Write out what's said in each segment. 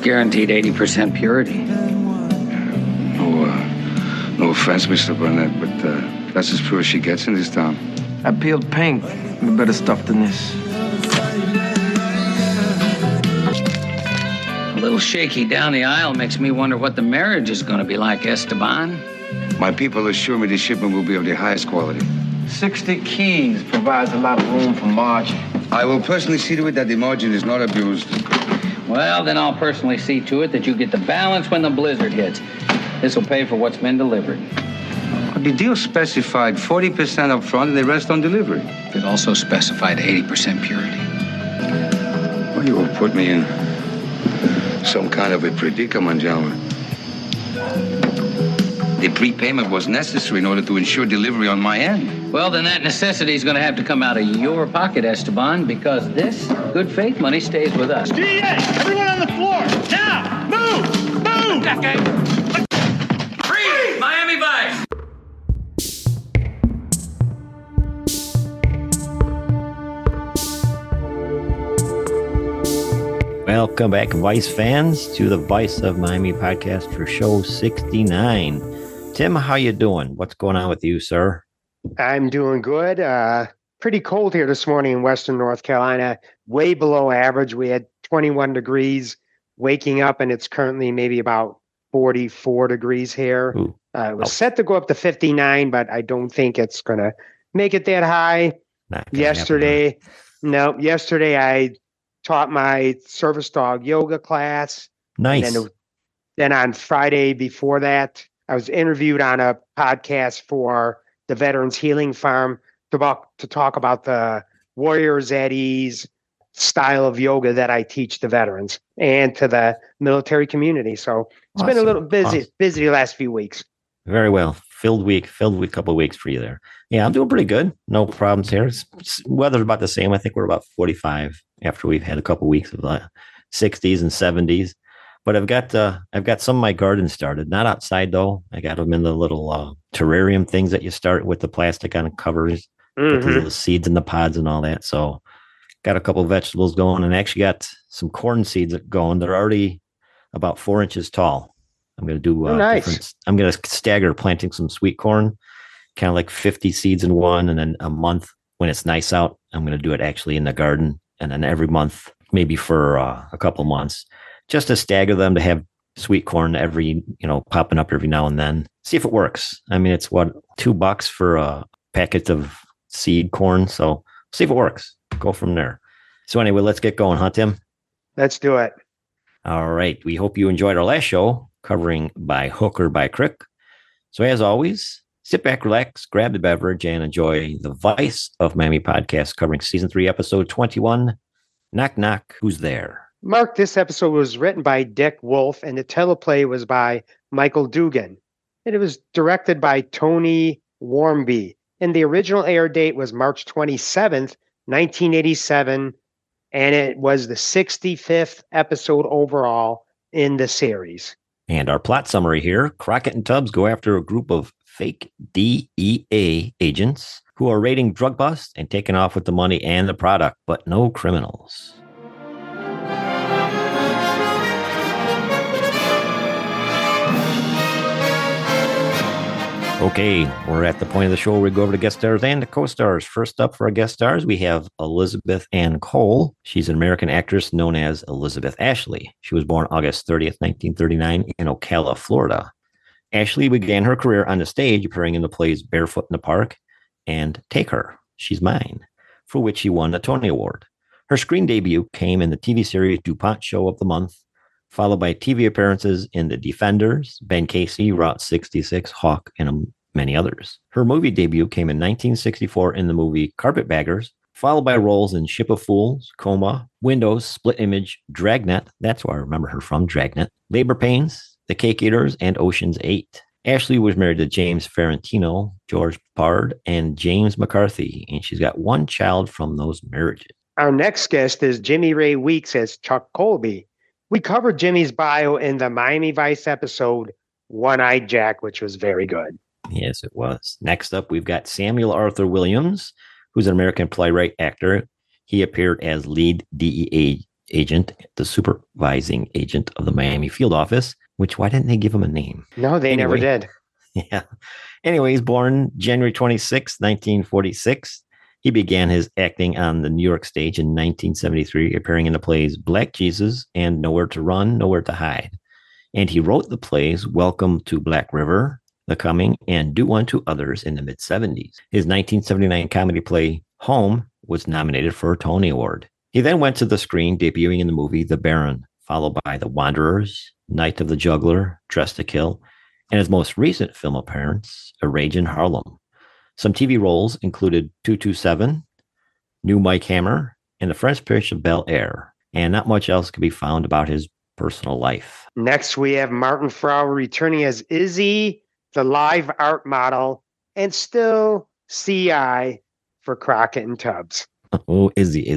guaranteed 80% purity. No offense, Mr. Burnett, but that's as pure as she gets in this town. I peeled paint with better stuff than this. A little shaky down the aisle makes me wonder what the marriage is going to be like, Esteban. My people assure me the shipment will be of the highest quality. 60 keys provides a lot of room for margin. I will personally see to it that the margin is not abused. Well, then I'll personally see to it that you get the balance when the blizzard hits. This will pay for what's been delivered. The deal specified 40% up front and the rest on delivery. It also specified 80% purity. Well, you have put me in some kind of a predicament, gentlemen. The prepayment was necessary in order to ensure delivery on my end. Well, then that necessity is going to have to come out of your pocket, Esteban, because this good faith money stays with us. DEA! Everyone on the floor! Now! Move! Move! That guy. Freeze! Miami Vice! Welcome back, Vice fans, to the Vice of Miami podcast for show 69. Tim, how you doing? What's going on with you, sir? I'm doing good. Pretty cold here this morning in Western North Carolina, way below average. We had 21 degrees waking up, and it's currently maybe about 44 degrees here. It was set to go up to 59, but I don't think it's going to make it that high. Yesterday I taught my service dog yoga class. Nice. And then on Friday before that, I was interviewed on a podcast for the Veterans Healing Farm to talk about the Warriors at Ease style of yoga that I teach the veterans and to the military community. So it's been a little busy the last few weeks. Very well. Filled week, couple of weeks for you there. Yeah, I'm doing pretty good. No problems here. Weather's about the same. I think we're about 45 after we've had a couple of weeks of 60s and 70s. But I've got some of my gardens started. Not outside though. I got them in the little terrarium things that you start with the plastic on the covers, get the little seeds in the pods and all that. So got a couple of vegetables going, and actually got some corn seeds going. They're already about 4 inches tall. I'm going to do I'm going to stagger planting some sweet corn, kind of like 50 seeds in one, and then a month when it's nice out, I'm going to do it actually in the garden, and then every month, maybe for a couple of months, just to stagger them to have sweet corn popping up every now and then. See if it works. I mean, it's $2 for a packet of seed corn. So see if it works. Go from there. So anyway, let's get going, huh, Tim? Let's do it. All right. We hope you enjoyed our last show covering By Hook or By Crook. So as always, sit back, relax, grab the beverage, and enjoy the Vice of Miami podcast covering season 3, episode 21. Knock, knock. Who's there? Mark, this episode was written by Dick Wolf, and the teleplay was by Michael Dugan. And it was directed by Tony Warmby. And the original air date was March 27th, 1987. And it was the 65th episode overall in the series. And our plot summary here: Crockett and Tubbs go after a group of fake DEA agents who are raiding drug busts and taking off with the money and the product, but no criminals. Okay, we're at the point of the show where we go over to guest stars and the co-stars. First up for our guest stars, we have Elizabeth Ann Cole. She's an American actress known as Elizabeth Ashley. She was born August 30th, 1939 in Ocala, Florida. Ashley began her career on the stage appearing in the plays Barefoot in the Park and Take Her, She's Mine, for which she won a Tony Award. Her screen debut came in the TV series DuPont Show of the Month, followed by TV appearances in The Defenders, Ben Casey, Route 66, Hawk, and many others. Her movie debut came in 1964 in the movie Carpetbaggers, followed by roles in Ship of Fools, Coma, Windows, Split Image, Dragnet, that's where I remember her from, Dragnet, Labor Pains, The Cake Eaters, and Ocean's 8. Ashley was married to James Ferrantino, George Pard, and James McCarthy, and she's got one child from those marriages. Our next guest is Jimmy Ray Weeks as Chuck Colby. We covered Jimmy's bio in the Miami Vice episode, One-Eyed Jack, which was very good. Yes, it was. Next up, we've got Samuel Arthur Williams, who's an American playwright actor. He appeared as lead DEA agent, the supervising agent of the Miami field office, which why didn't they give him a name? No, they never did. Yeah. Anyway, he's born January 26, 1946. He began his acting on the New York stage in 1973, appearing in the plays Black Jesus and Nowhere to Run, Nowhere to Hide. And he wrote the plays Welcome to Black River, The Coming, and Do Unto Others in the mid-70s. His 1979 comedy play Home was nominated for a Tony Award. He then went to the screen, debuting in the movie The Baron, followed by The Wanderers, Night of the Juggler, Dress to Kill, and his most recent film appearance, A Rage in Harlem. Some TV roles included 227, New Mike Hammer, and The Fresh Prince of Bel-Air. And not much else could be found about his personal life. Next, we have Martin Frower returning as Izzy, the live art model, and still CI for Crockett and Tubbs. Oh, Izzy.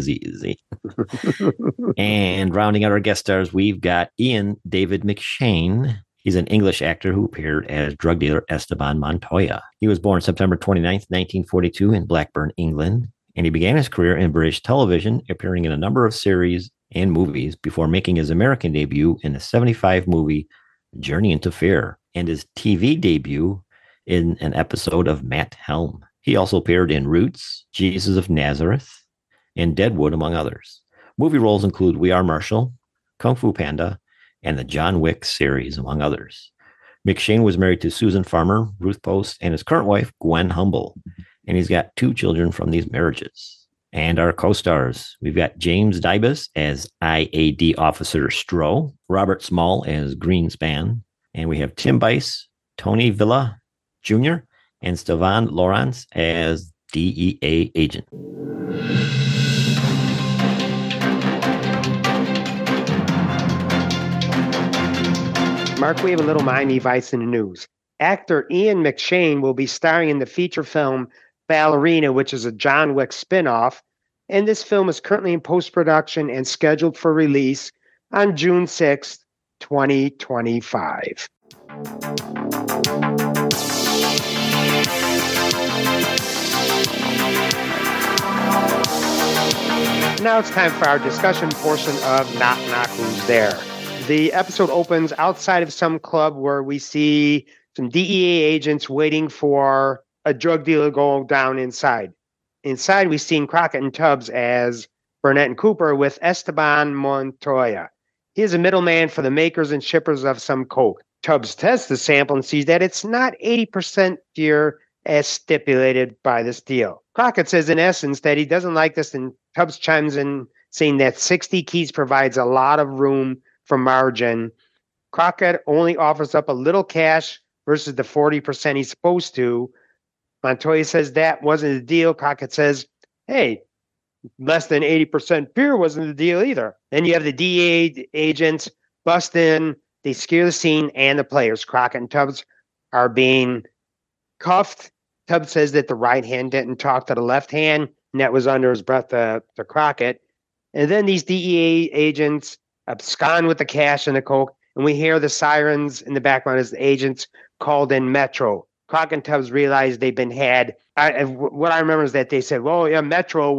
And rounding out our guest stars, we've got Ian David McShane. He's an English actor who appeared as drug dealer Esteban Montoya. He was born September 29th, 1942 in Blackburn, England, and he began his career in British television, appearing in a number of series and movies before making his American debut in the 1975 movie Journey into Fear, and his TV debut in an episode of Matt Helm. He also appeared in Roots, Jesus of Nazareth, and Deadwood, among others. Movie roles include We Are Marshall, Kung Fu Panda, and the John Wick series, among others. McShane was married to Susan Farmer, Ruth Post, and his current wife, Gwen Humble, and he's got 2 children from these marriages. And our co-stars, we've got James Dybus as IAD Officer Stroh, Robert Small as Greenspan, and we have Tim Bice, Tony Villa Jr., and Stevan Lawrence as DEA agent. Mark, we have a little Miami Vice in the news. Actor Ian McShane will be starring in the feature film Ballerina, which is a John Wick spinoff, and this film is currently in post-production and scheduled for release on June 6th, 2025. Now it's time for our discussion portion of Knock Knock Who's There. The episode opens outside of some club where we see some DEA agents waiting for a drug dealer to go down inside. Inside, we see Crockett and Tubbs as Burnett and Cooper with Esteban Montoya. He is a middleman for the makers and shippers of some coke. Tubbs tests the sample and sees that it's not 80% pure as stipulated by this deal. Crockett says, in essence, that he doesn't like this, and Tubbs chimes in saying that 60 keys provides a lot of room for margin. Crockett only offers up a little cash versus the 40% he's supposed to. Montoya says that wasn't the deal. Crockett says, hey, less than 80% pure wasn't the deal either. Then you have the DEA agents bust in. They scare the scene and the players. Crockett and Tubbs are being cuffed. Tubbs says that the right hand didn't talk to the left hand, and that was under his breath to Crockett. And then these DEA agents abscond with the cash and the coke, and we hear the sirens in the background as the agents called in Metro. Crockett and Tubbs realized they've been had. What I remember is that they said, well, yeah, Metro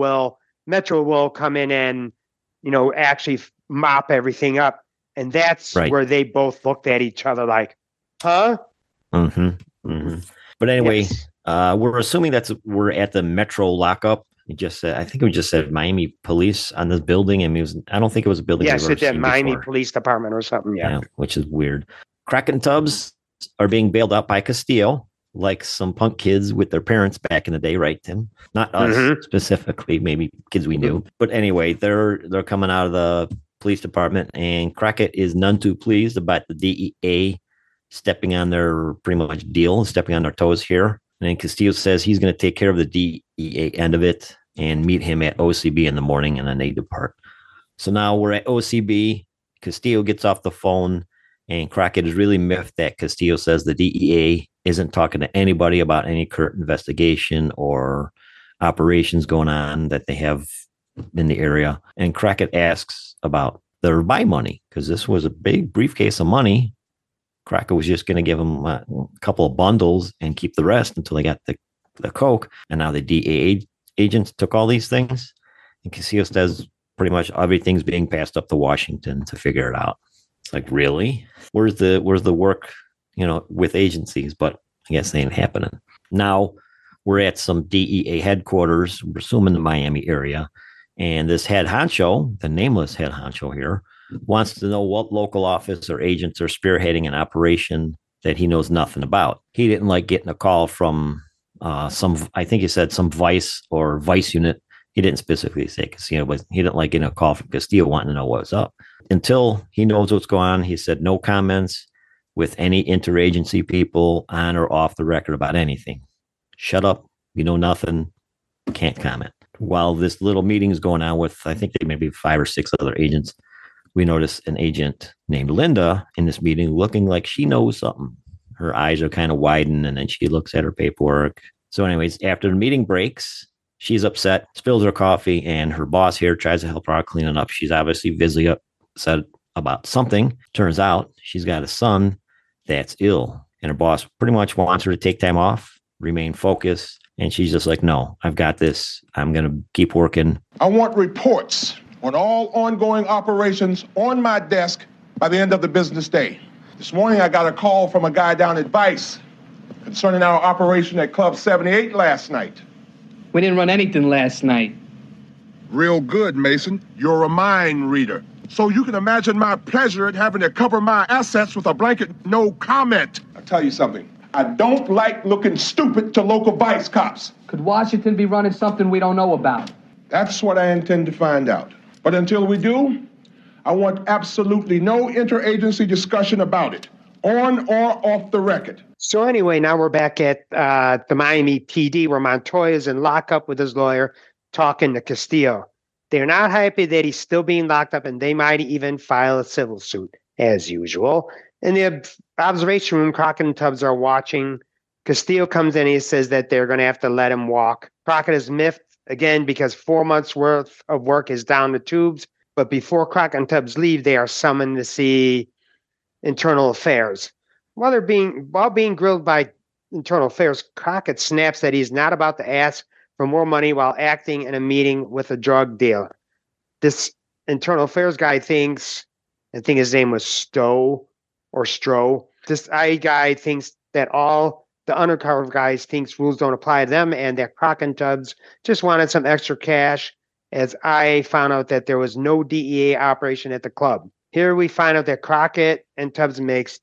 will come in and, actually mop everything up. And that's right where they both looked at each other like, huh? Mm-hmm. Mm-hmm. But anyway, yes. We're assuming we're at the Metro lockup. It just said, I think it just said Miami Police on this building. And I don't think it was a building. Yes, it did. Miami Police Department or something. Yeah, which is weird. Crockett and Tubbs are being bailed out by Castillo, like some punk kids with their parents back in the day, right, Tim? Not us specifically, maybe kids we knew. But anyway, they're coming out of the police department, and Crockett is none too pleased about the DEA stepping on their pretty much deal, stepping on their toes here. And then Castillo says he's going to take care of the DEA end of it and meet him at OCB in the morning, and then they depart. So now we're at OCB. Castillo gets off the phone, and Crockett is really miffed that Castillo says the DEA isn't talking to anybody about any current investigation or operations going on that they have in the area. And Crockett asks about their buy money, because this was a big briefcase of money. Crockett was just going to give them a couple of bundles and keep the rest until they got the coke. And now the DEA agents took all these things. And Castillo says, pretty much everything's being passed up to Washington to figure it out. It's like, really? Where's the work, with agencies? But I guess they ain't happening. Now we're at some DEA headquarters, we're assuming the Miami area. And this head honcho, the nameless head honcho here, wants to know what local office or agents are spearheading an operation that he knows nothing about. He didn't like getting a call from I think he said some vice or vice unit. He didn't specifically say Castillo, but he didn't like getting a call from Castillo wanting to know what's up. Until he knows what's going on, he said no comments with any interagency people on or off the record about anything. Shut up. You know nothing. Can't comment. While this little meeting is going on with, I think they maybe 5 or 6 other agents, we notice an agent named Linda in this meeting looking like she knows something. Her eyes are kind of widened, and then she looks at her paperwork. So anyways, after the meeting breaks, she's upset, spills her coffee, and her boss here tries to help her out cleaning up. She's obviously visibly upset about something. Turns out she's got a son that's ill, and her boss pretty much wants her to take time off, remain focused. And she's just like, no, I've got this. I'm going to keep working. I want reports on all ongoing operations on my desk by the end of the business day. This morning, I got a call from a guy down at Vice concerning our operation at Club 78 last night. We didn't run anything last night. Real good, Mason. You're a mind reader. So you can imagine my pleasure at having to cover my assets with a blanket no comment. I'll tell you something. I don't like looking stupid to local Vice cops. Could Washington be running something we don't know about? That's what I intend to find out. But until we do, I want absolutely no interagency discussion about it, on or off the record. So anyway, now we're back at the Miami PD where Montoya's in lockup with his lawyer talking to Castillo. They're not happy that he's still being locked up, and they might even file a civil suit, as usual. In the observation room, Crockett and Tubbs are watching. Castillo comes in and he says that they're going to have to let him walk. Crockett is miffed again because 4 months worth of work is down the tubes. But before Crockett and Tubbs leave, they are summoned to see Internal Affairs. While being grilled by Internal Affairs, Crockett snaps that he's not about to ask for more money while acting in a meeting with a drug dealer. This Internal Affairs guy thinks, I think his name was Stowe or Stroh. This guy thinks that all the undercover guys thinks rules don't apply to them, and that Crockett and Tubbs just wanted some extra cash, as I found out that there was no DEA operation at the club. Here we find out that Crockett and Tubbs makes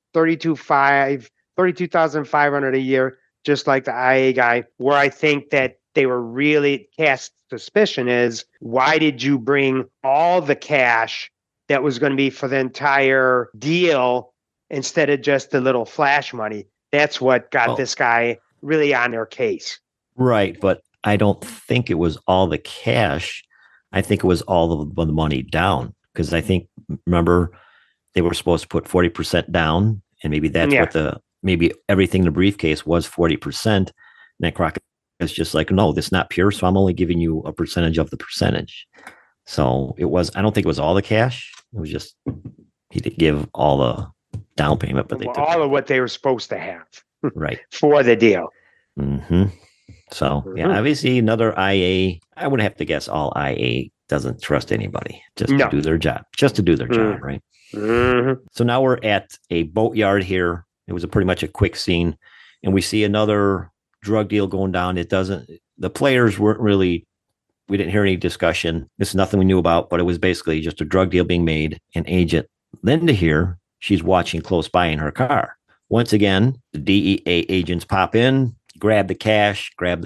$32,500 a year, just like the IA guy. Where I think that they were really cast suspicion is, why did you bring all the cash that was going to be for the entire deal instead of just the little flash money? That's what got this guy really on their case. Right. But I don't think it was all the cash. I think it was all of the money down. Because I think, remember, they were supposed to put 40% down. And maybe that's what maybe everything in the briefcase was 40%. And then Crockett is just like, no, this is not pure. So I'm only giving you a percentage of the percentage. So I don't think it was all the cash. It was just, he did give all the down payment, but they took all of what they were supposed to have. Right. For the deal. Mm-hmm. So, yeah, obviously another IA, I would have to guess all IA doesn't trust anybody to do their job, job, right? Mm-hmm. So now we're at a boatyard here. It was pretty much a quick scene, and we see another drug deal going down. The players weren't really, we didn't hear any discussion. It's nothing we knew about, but it was basically just a drug deal being made. And Agent Linda here, she's watching close by in her car. Once again, the DEA agents pop in, grab the cash, they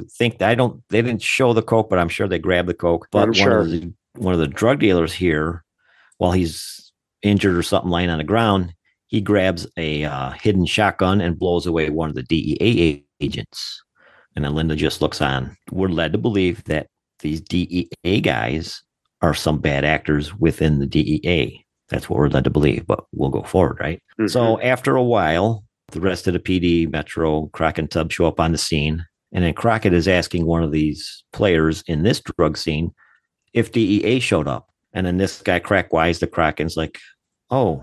didn't show the coke, but I'm sure they grabbed the coke. But one of the drug dealers here, while he's injured or something lying on the ground, he grabs a hidden shotgun and blows away one of the DEA agents. And then Linda just looks on. We're led to believe that these DEA guys are some bad actors within the DEA. That's what we're led to believe, but we'll go forward, right? Mm-hmm. So after a while, the rest of the PD, Metro, Crockett and Tubbs show up on the scene. And then Crockett is asking one of these players in this drug scene if DEA showed up. And then this guy, Crackwise, the Crockett's like, oh,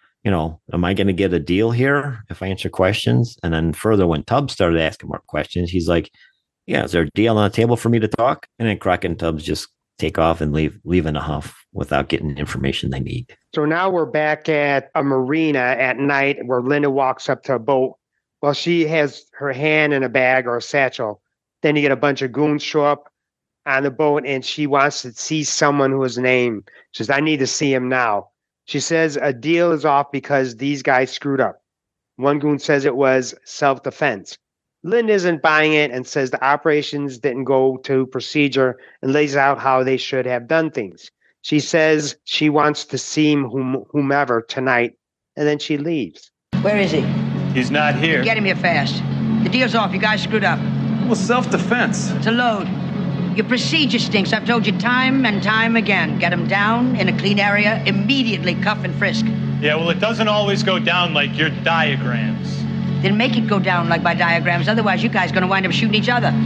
am I going to get a deal here if I answer questions? And then further, when Tubbs started asking more questions, he's like, yeah, is there a deal on the table for me to talk? And then Crockett and Tubbs just take off and leave in a huff without getting the information they need. So now we're back at a marina at night where Linda walks up to a boat. Well, she has her hand in a bag or a satchel. Then you get a bunch of goons show up on the boat, and she wants to see someone who is named. She says, I need to see him now. She says a deal is off because these guys screwed up. One goon says it was self-defense. Linda isn't buying it and says the operations didn't go to procedure and lays out how they should have done things. She says she wants to see whomever tonight, and then she leaves. Where is he? He's not here. Get him here fast. The deal's off. You guys screwed up. Well, self-defense. It's a load. Your procedure stinks. I've told you time and time again. Get him down in a clean area, immediately cuff and frisk. Yeah, well, it doesn't always go down like your diagrams. Then make it go down like my diagrams. Otherwise, you guys are going to wind up shooting each other.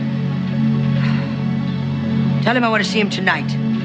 Tell him I want to see him tonight.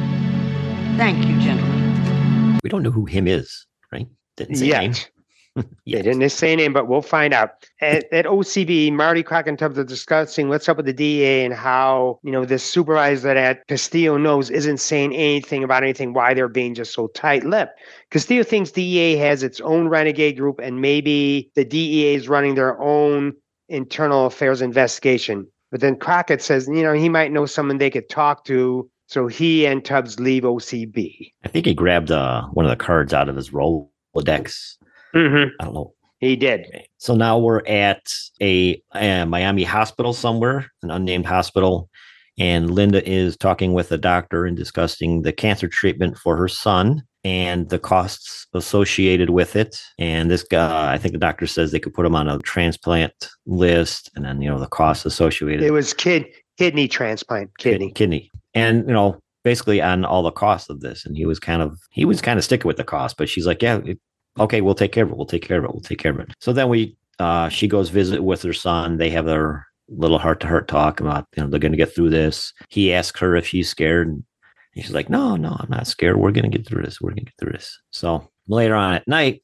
Thank you, gentlemen. We don't know who him is, right? Didn't say name. They didn't say name, but we'll find out. At OCB, Marty, Crockett, and Tubbs are discussing what's up with the DEA and how, this supervisor that Castillo knows isn't saying anything about anything, why they're being just so tight-lipped. Castillo thinks DEA has its own renegade group, and maybe the DEA is running their own internal affairs investigation. But then Crockett says, he might know someone they could talk to, so he and Tubbs leave OCB. I think he grabbed one of the cards out of his Rolodex. Mm-hmm. I don't know. He did. So now we're at a Miami hospital somewhere, an unnamed hospital. And Linda is talking with a doctor and discussing the cancer treatment for her son and the costs associated with it. And this guy, I think the doctor says they could put him on a transplant list. And then, the costs associated. It was kidney transplant, kidney. And, basically on all the costs of this. And he was kind of sticking with the cost, but she's like, yeah, okay, we'll take care of it. So then she goes visit with her son. They have their little heart-to-heart talk about, they're going to get through this. He asks her if she's scared. And she's like, no, I'm not scared. We're going to get through this. So later on at night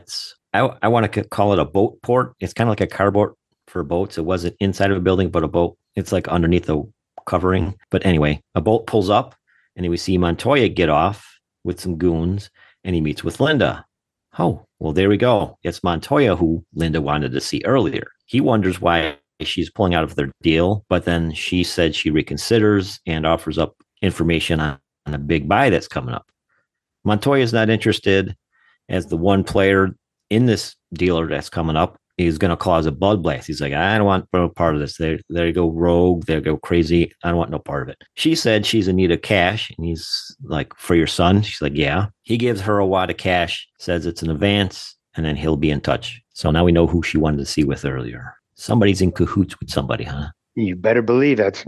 I want to call it a boat port. It's kind of like a carport for boats. It wasn't inside of a building, but a boat. It's like underneath the covering. But anyway, a boat pulls up and then we see Montoya get off with some goons and he meets with Linda. Oh, well, there we go. It's Montoya who Linda wanted to see earlier. He wonders why she's pulling out of their deal, but then she said she reconsiders and offers up information on a big buy that's coming up. Montoya's not interested, as the one player in this dealer that's coming up is going to cause a bloodbath. He's like, I don't want no part of this. They go rogue. They go crazy. I don't want no part of it. She said she's in need of cash. And he's like, for your son? She's like, yeah. He gives her a wad of cash, says it's an advance, and then he'll be in touch. So now we know who she wanted to see with earlier. Somebody's in cahoots with somebody, huh? You better believe it.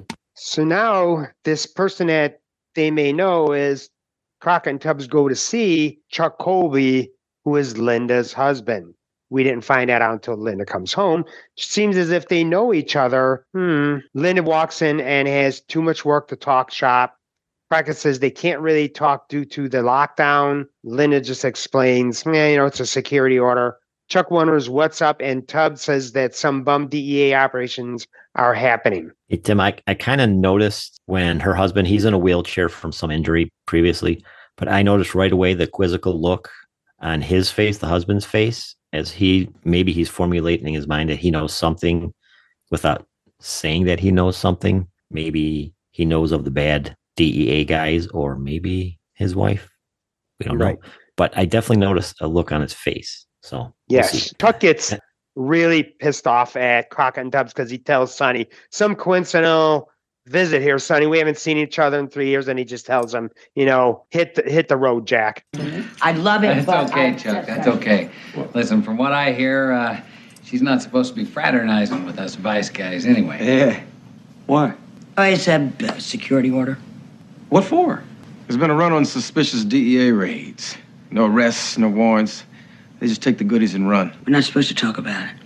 So now this person that they may know is Crockett and Tubbs go to see Chuck Colby, who is Linda's husband. We didn't find that out until Linda comes home. Seems as if they know each other. Linda walks in and has too much work to talk shop. Crockett says they can't really talk due to the lockdown. Linda just explains, it's a security order. Chuck wonders what's up, and Tubbs says that some bum DEA operations are happening. Hey, Tim, I kind of noticed when her husband, he's in a wheelchair from some injury previously, but I noticed right away the quizzical look on his face, the husband's face, as maybe he's formulating in his mind that he knows something without saying that he knows something. Maybe he knows of the bad DEA guys, or maybe his wife. We don't know. But I definitely noticed a look on his face. So yes, Chuck gets really pissed off at Crockett and Tubbs because he tells Sonny, some coincidental visit here, Sonny. We haven't seen each other in 3 years, and he just tells him, hit the road, Jack. I love it. That's okay, Chuck. That's okay. Listen, from what I hear, she's not supposed to be fraternizing with us vice guys anyway. Yeah. Why? Oh, it's a security order. What for? There's been a run on suspicious DEA raids. No arrests, no warrants. They just take the goodies and run. We're not supposed to talk about it.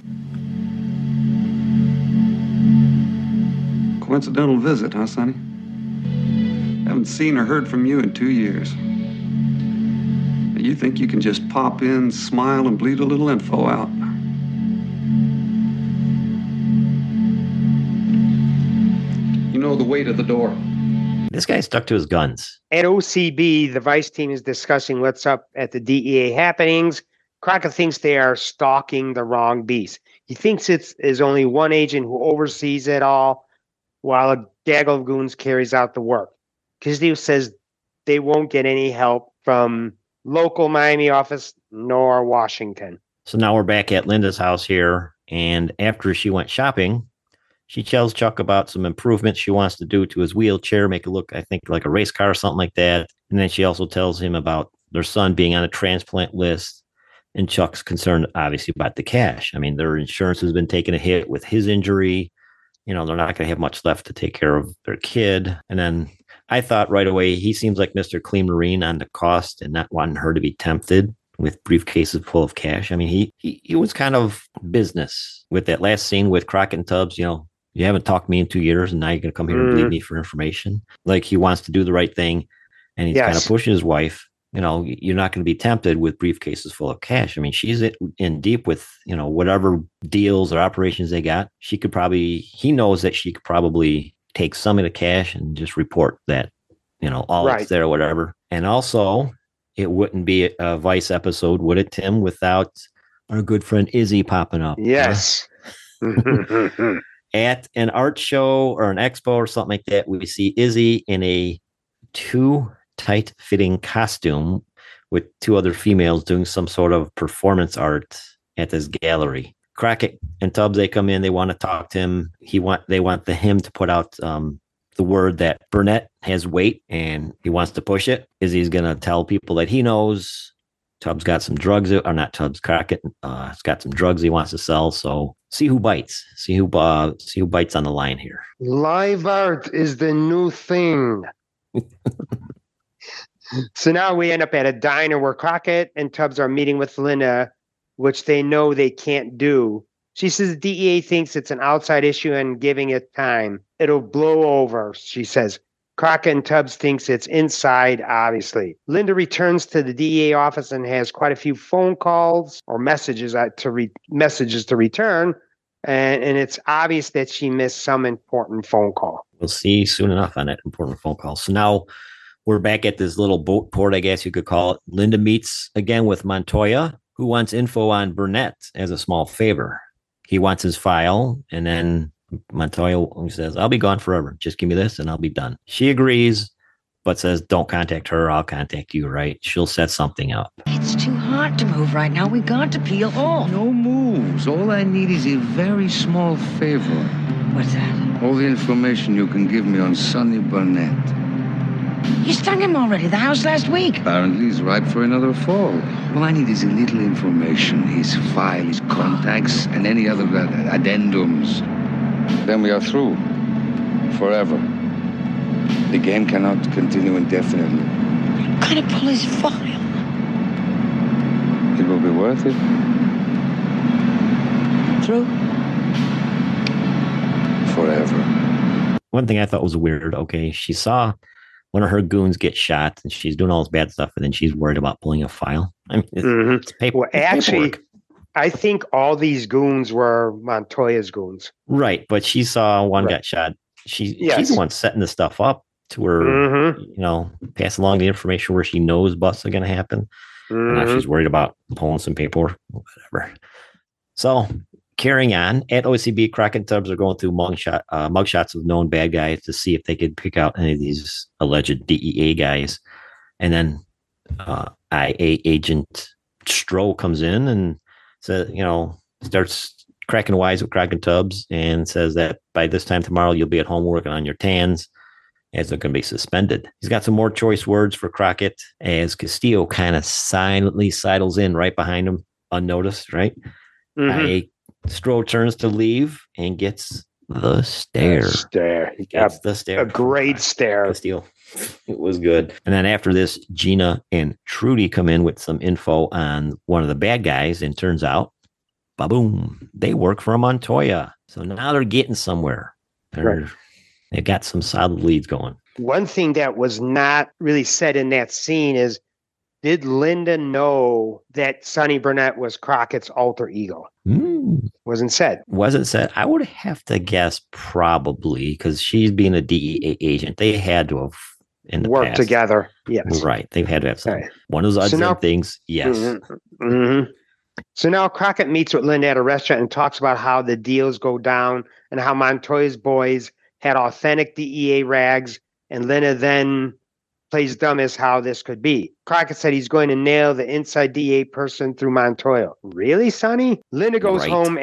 Coincidental visit, huh, Sonny? Haven't seen or heard from you in 2 years. You think you can just pop in, smile, and bleed a little info out. You know the way to the door. This guy stuck to his guns. At OCB, the Vice team is discussing what's up at the DEA happenings. Crockett thinks they are stalking the wrong beast. He thinks it's is only one agent who oversees it all, while a gaggle of goons carries out the work. Castillo says they won't get any help from local Miami office nor Washington. So now we're back at Linda's house here. And after she went shopping, she tells Chuck about some improvements she wants to do to his wheelchair, make it look, I think, like a race car or something like that. And then she also tells him about their son being on a transplant list. And Chuck's concerned, obviously, about the cash. I mean, their insurance has been taking a hit with his injury. You know, they're not going to have much left to take care of their kid. And then I thought right away, he seems like Mr. Clean Marine on the cost and not wanting her to be tempted with briefcases full of cash. I mean, he was kind of business with that last scene with Crockett and Tubbs. You know, you haven't talked to me in 2 years, and now you're going to come here and leave me for information. Like, he wants to do the right thing, and he's kind of pushing his wife. You know, you're not going to be tempted with briefcases full of cash. I mean, she's in deep with, you know, whatever deals or operations they got. He knows that she could probably take some of the cash and just report that, you know, all it's there or whatever. And also, it wouldn't be a Vice episode, would it, Tim, without our good friend Izzy popping up? Yes. At an art show or an expo or something like that, we see Izzy in a too tight-fitting costume with two other females doing some sort of performance art at this gallery. Crockett and Tubbs, they come in, they want to talk to him. They want him to put out the word that Burnett has weight, and he wants to push it. Izzy's going to tell people that he knows Tubbs got some drugs, or not Tubbs, Crockett has got some drugs he wants to sell. So see who bites. See who bites on the line here. Live art is the new thing. So now we end up at a diner where Crockett and Tubbs are meeting with Linda, which they know they can't do. She says the DEA thinks it's an outside issue and giving it time. It'll blow over, she says. Crockett and Tubbs thinks it's inside, obviously. Linda returns to the DEA office and has quite a few phone calls or messages to return. And it's obvious that she missed some important phone call. We'll see soon enough on that important phone call. So now we're back at this little boat port, I guess you could call it. Linda meets again with Montoya, who wants info on Burnett as a small favor. He wants his file, and then Montoya says, I'll be gone forever. Just give me this and I'll be done. She agrees, but says, don't contact her. I'll contact you, right? She'll set something up. It's too hard to move right now. We got to peel off. No moves. All I need is a very small favor. What's that? All the information you can give me on Sonny Burnett. You stung him already, the house last week. Apparently he's ripe for another fall. All I need is a little information, his file, his contacts, and any other addendums. Then we are through. Forever. The game cannot continue indefinitely. I'm gonna pull his file. It will be worth it. Through? Forever. One thing I thought was weird, okay, she saw one of her goons get shot and she's doing all this bad stuff, and then she's worried about pulling a file. I mean, it's paper. Well, actually, I think all these goons were Montoya's goons. Right, but she saw one got shot. She's the one setting the stuff up to her, you know, pass along the information where she knows busts are going to happen. Now she's worried about pulling some paperwork, whatever. So carrying on, at OCB, Crockett and Tubbs are going through mugshots of known bad guys to see if they could pick out any of these alleged DEA guys. And then IA agent Stroh comes in and says, you know, starts cracking wise with Crockett and Tubbs and says that by this time tomorrow, you'll be at home working on your tans, as they're going to be suspended. He's got some more choice words for Crockett as Castillo kind of silently sidles in right behind him, unnoticed, right? Stroh turns to leave and gets the stare. He gets the stare. A great stare. Castillo. It was good. And then after this, Gina and Trudy come in with some info on one of the bad guys, and turns out, ba-boom, they work for Montoya. So now they're getting somewhere. They've got some solid leads going. One thing that was not really said in that scene is, did Linda know that Sonny Burnett was Crockett's alter ego? Wasn't said. Wasn't said. I would have to guess probably because she's being a DEA agent. They had to have in the Worked past. together. Yes. Right. They've had to have some. Right. One of those So now- things. Yes. Mm-hmm. So now Crockett meets with Linda at a restaurant and talks about how the deals go down and how Montoya's boys had authentic DEA rags, and Linda then plays dumb as how this could be. Crockett said he's going to nail the inside DEA person through Montoya. Really, Sonny? Linda goes Right. home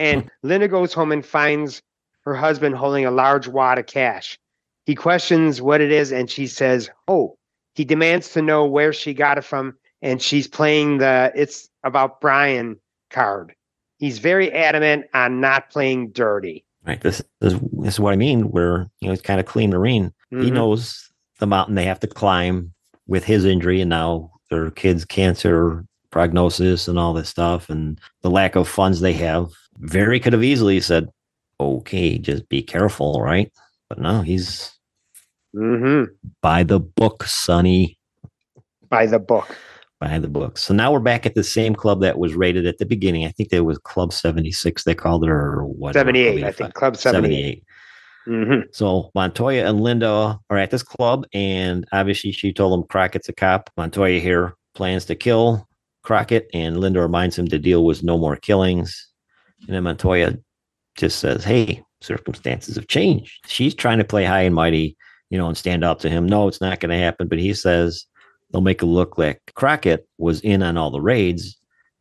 and finds her husband holding a large wad of cash. He questions what it is, and she says, "Oh." He demands to know where she got it from, and she's playing the "It's About Brian" card. He's very adamant on not playing dirty. Right. This is what I mean. Where he's kind of clean Marine. He Mhm. knows the mountain they have to climb with his injury, and now their kids' cancer prognosis and all this stuff, and the lack of funds they have. Very could have easily said, "Okay, just be careful," right? But no, he's Mm-hmm. by the book, Sonny. By the book. By the book. So now we're back at the same club that was rated at the beginning. I think there was Club 76, they called it, or whatever. 78, I think. Club 78. Mm-hmm. So Montoya and Linda are at this club, and obviously she told him Crockett's a cop. Montoya here plans to kill Crockett, and Linda reminds him the deal was no more killings. And then Montoya just says, "Hey, circumstances have changed." She's trying to play high and mighty, and stand up to him. No, it's not going to happen. But he says they'll make it look like Crockett was in on all the raids,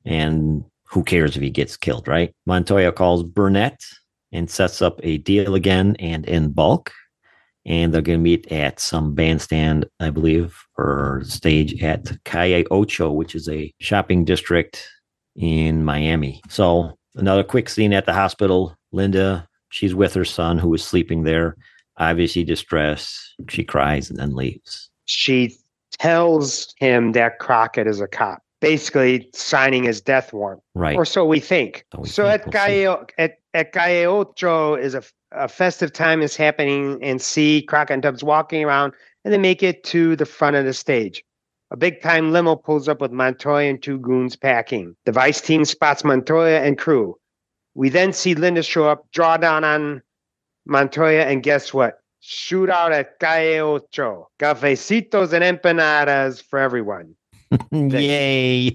and who cares if he gets killed, right? Montoya calls Burnett and sets up a deal again and in bulk. And they're going to meet at some bandstand, I believe, or stage at Calle Ocho, which is a shopping district in Miami. So another quick scene at the hospital. Linda, she's with her son who is sleeping there. Obviously distressed. She cries and then leaves. She tells him that Crockett is a cop, basically signing his death warrant. Right. Or so we think. So we think. At Calle Ocho is a festive time is happening, and see Crockett and Tubbs walking around, and they make it to the front of the stage. A big-time limo pulls up with Montoya and two goons packing. The Vice team spots Montoya and crew. We then see Linda show up, draw down on Montoya, and guess what? Shootout at Calle Ocho. Cafecitos and empanadas for everyone. Yay.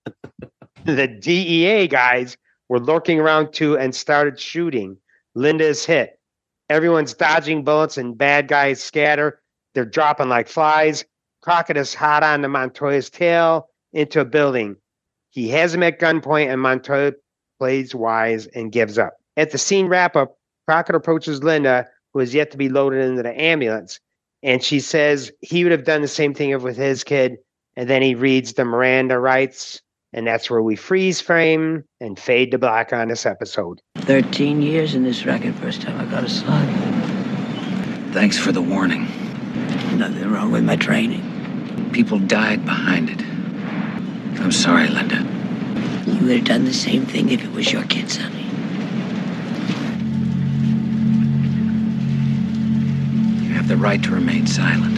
The DEA guys were lurking around too and started shooting. Linda is hit. Everyone's dodging bullets and bad guys scatter. They're dropping like flies. Crockett is hot on to Montoya's tail into a building. He has him at gunpoint, and Montoya plays wise and gives up. At the scene wrap-up, Crockett approaches Linda, who is yet to be loaded into the ambulance, and she says he would have done the same thing with his kid, and then he reads the Miranda rights, and that's where we freeze frame and fade to black on this episode. 13 years in this racket, first time I got a slug. Thanks for the warning. Nothing wrong with my training. People died behind it. I'm sorry, Linda. You would have done the same thing if it was your kid, Sonny. You have the right to remain silent.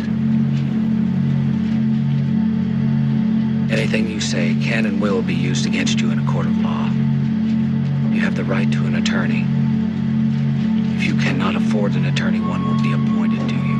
Anything you say can and will be used against you in a court of law. You have the right to an attorney. If you cannot afford an attorney, one will be appointed to you.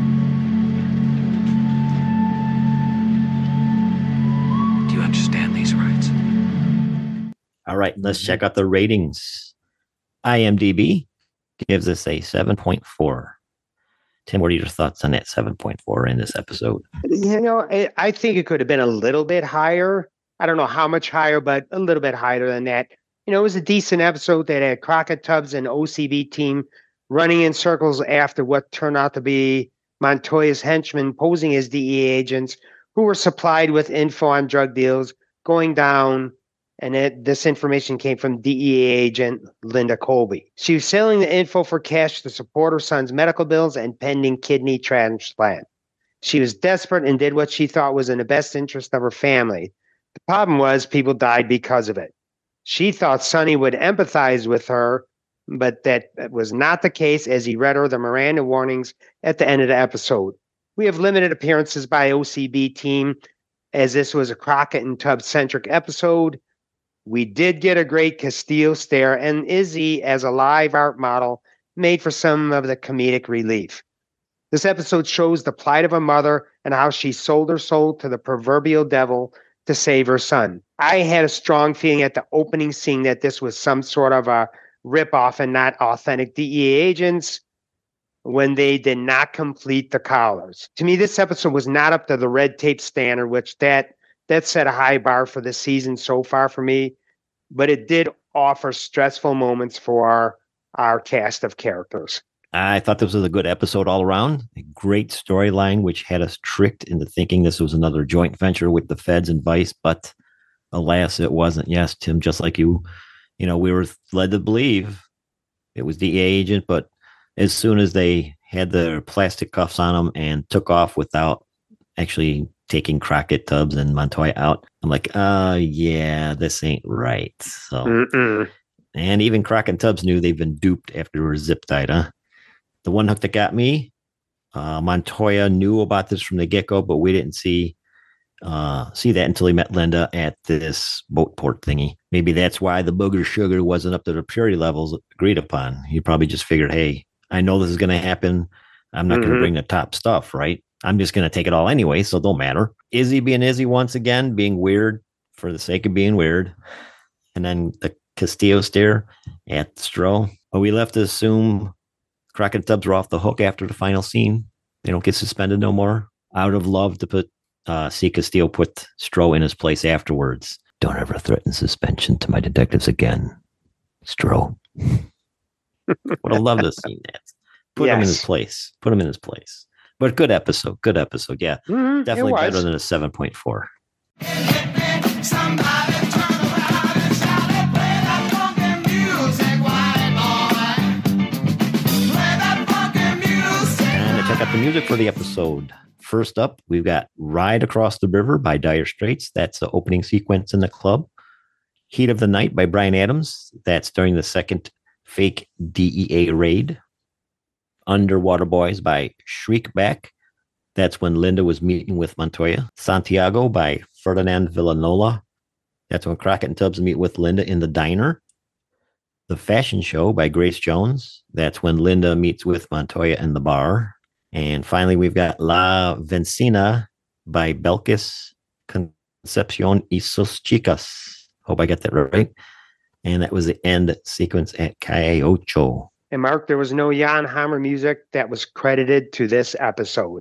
Do you understand these rights? All right, let's check out the ratings. IMDb gives us a 7.4. Tim, what are your thoughts on that 7.4 in this episode? I think it could have been a little bit higher. I don't know how much higher, but a little bit higher than that. It was a decent episode that had Crockett, Tubbs, and OCB team running in circles after what turned out to be Montoya's henchmen posing as DEA agents who were supplied with info on drug deals going down. And this information came from DEA agent Linda Colby. She was selling the info for cash to support her son's medical bills and pending kidney transplant. She was desperate and did what she thought was in the best interest of her family. The problem was people died because of it. She thought Sonny would empathize with her, but that was not the case as he read her the Miranda warnings at the end of the episode. We have limited appearances by OCB team as this was a Crockett and Tubbs-centric episode. We did get a great Castillo stare and Izzy as a live art model made for some of the comedic relief. This episode shows the plight of a mother and how she sold her soul to the proverbial devil to save her son. I had a strong feeling at the opening scene that this was some sort of a ripoff and not authentic DEA agents when they did not complete the collars. To me, this episode was not up to the red tape standard, which that set a high bar for the season so far for me, but it did offer stressful moments for our cast of characters. I thought this was a good episode all around. A great storyline, which had us tricked into thinking this was another joint venture with the feds and Vice, but alas, it wasn't. Yes, Tim, just like you know, we were led to believe it was the agent, but as soon as they had their plastic cuffs on them and took off without actually taking Crockett, Tubbs, and Montoya out, I'm like, yeah, this ain't right. So, and even Crockett and Tubbs knew they've been duped after they were zip tied, huh? The one hook that got me, Montoya knew about this from the get-go, but we didn't see that until he met Linda at this boat port thingy. Maybe that's why the booger sugar wasn't up to the purity levels agreed upon. He probably just figured, hey, I know this is going to happen. I'm not going to bring the top stuff, right? I'm just going to take it all anyway, so it don't matter. Izzy being Izzy once again, being weird for the sake of being weird. And then the Castillo stare at Stroh. Are we left to assume Crockett and Tubbs were off the hook after the final scene? They don't get suspended no more? I would have loved to see Castillo put Stroh in his place afterwards. Don't ever threaten suspension to my detectives again, Stroh. Would have loved to see that. Put him in his place. Put him in his place. But good episode. Good episode. Yeah. Definitely better than a 7.4. Check out the music for the episode. First up, we've got Ride Across the River by Dire Straits. That's the opening sequence in the club. Heat of the Night by Bryan Adams. That's during the second fake DEA raid. Underwater Boys by Shriekback. That's when Linda was meeting with Montoya. Santiago by Ferdinand Villanola. That's when Crockett and Tubbs meet with Linda in the diner. The Fashion Show by Grace Jones. That's when Linda meets with Montoya in the bar. And finally, we've got La Vencina by Belkis Concepcion y sus Chicas. Hope I got that right. And that was the end sequence at Calle Ocho. And Mark, there was no Jan Hammer music that was credited to this episode.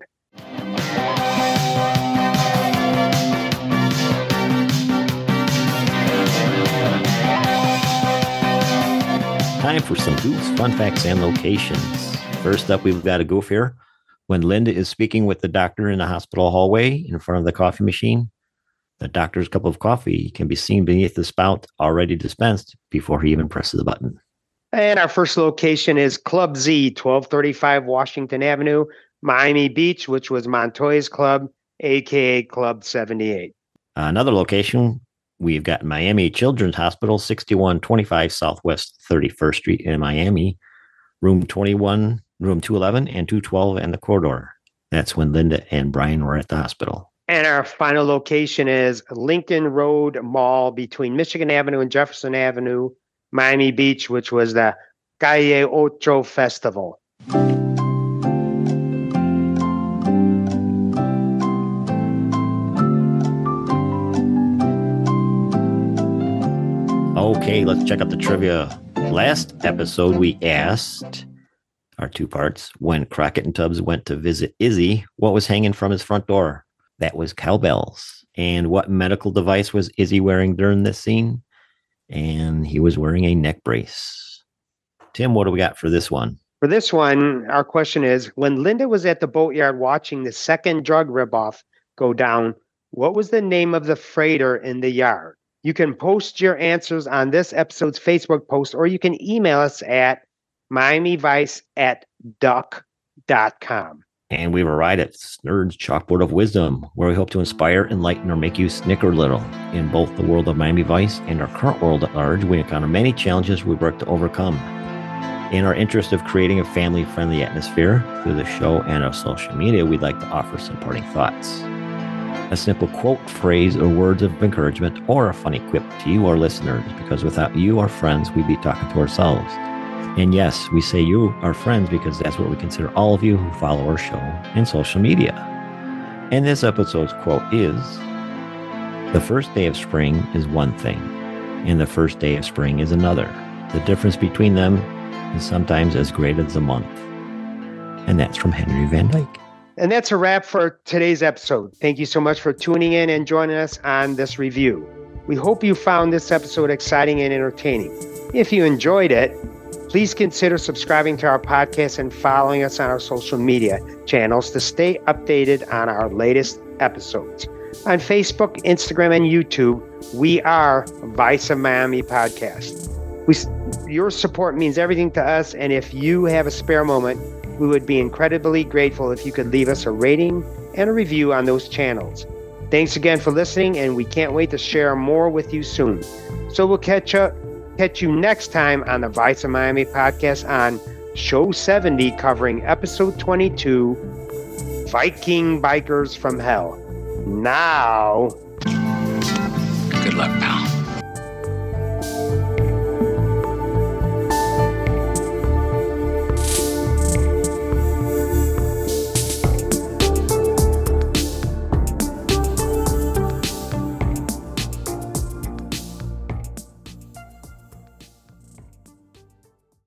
Time for some goofs, fun facts, and locations. First up, we've got a goof here. When Linda is speaking with the doctor in the hospital hallway in front of the coffee machine, the doctor's cup of coffee can be seen beneath the spout already dispensed before he even presses the button. And our first location is Club Z, 1235 Washington Avenue, Miami Beach, which was Montoya's club, a.k.a. Club 78. Another location, we've got Miami Children's Hospital, 6125 Southwest 31st Street in Miami, room 21, room 211 and 212 and the corridor. That's when Linda and Brian were at the hospital. And our final location is Lincoln Road Mall between Michigan Avenue and Jefferson Avenue, Miami Beach, which was the Calle Ocho Festival. Okay, let's check out the trivia. Last episode, we asked our two parts. When Crockett and Tubbs went to visit Izzy, what was hanging from his front door? That was cowbells. And what medical device was Izzy wearing during this scene? And he was wearing a neck brace. Tim, what do we got for this one? For this one, our question is, when Linda was at the boatyard watching the second drug ripoff go down, what was the name of the freighter in the yard? You can post your answers on this episode's Facebook post, or you can email us at miamivice@duck.com. And we've arrived at Nerd's Chalkboard of Wisdom, where we hope to inspire, enlighten, or make you snicker a little. In both the world of Miami Vice and our current world at large, we encounter many challenges we work to overcome. In our interest of creating a family-friendly atmosphere through the show and our social media, we'd like to offer some parting thoughts. a simple quote, phrase, or words of encouragement, or a funny quip to you, our listeners, because without you, our friends, we'd be talking to ourselves. And yes, we say you, our friends, because that's what we consider all of you who follow our show in social media. And this episode's quote is, "The first day of spring is one thing, and the first day of spring is another. The difference between them is sometimes as great as a month." And that's from Henry Van Dyke. And that's a wrap for today's episode. Thank you so much for tuning in and joining us on this review. We hope you found this episode exciting and entertaining. If you enjoyed it, please consider subscribing to our podcast and following us on our social media channels to stay updated on our latest episodes. On Facebook, Instagram, and YouTube, we are Vice of Miami Podcast. Your support means everything to us, and if you have a spare moment, we would be incredibly grateful if you could leave us a rating and a review on those channels. Thanks again for listening, and we can't wait to share more with you soon. So we'll catch you next time on the Vice of Miami Podcast on Show 70, covering Episode 22, Viking Bikers from Hell. Now, Good luck, pal.